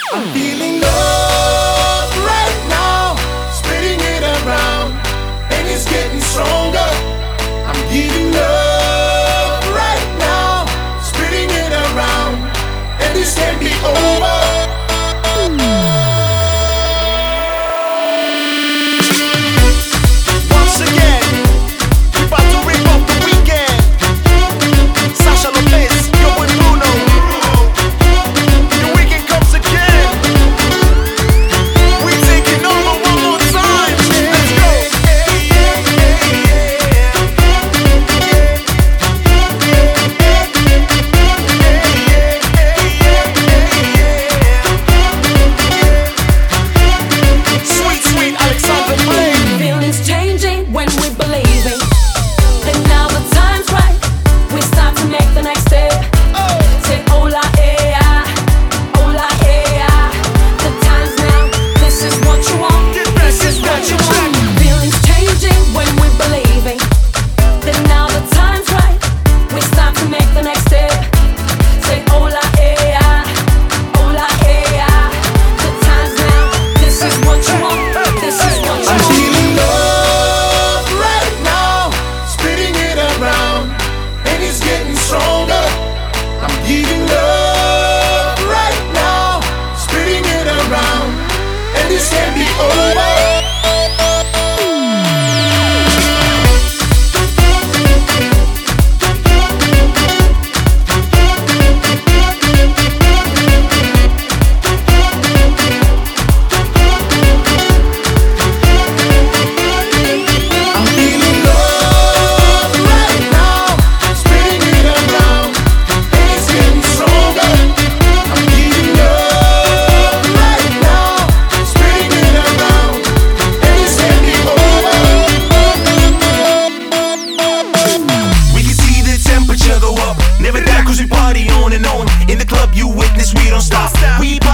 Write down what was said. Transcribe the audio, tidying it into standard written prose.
I'm feeling love right now, spreading it around, and it's getting stronger. I'm giving love right now, spreading it around, and this can't be over. Once again, we about to rip off the weekend. Sasha Lopez, yo and Bruno. The weekend comes again. We taking over one more time. Let's go. Sweet, sweet Alexander Blaine. Feelings changing when we're believing that now the time's right. We start to make the next step. Say hola, hola, the time's now. This is what you want. This is what you want. Feelings changing when we're believing that now the time's right. We start to make the next step. Say hola, hola, the time's now. This is what you want. This is what you I'm want. feeling love right now, spreading it around, and it's getting stronger. I'm giving love right now, spreading it around, and this can't be over. I'm feeling love right now, spreading it around, and it's getting stronger. I'm giving love right now, spreading it around, and this can't be over. We can see the temperature go up. Never die cause we party on and on. In the club you witness we don't stop. We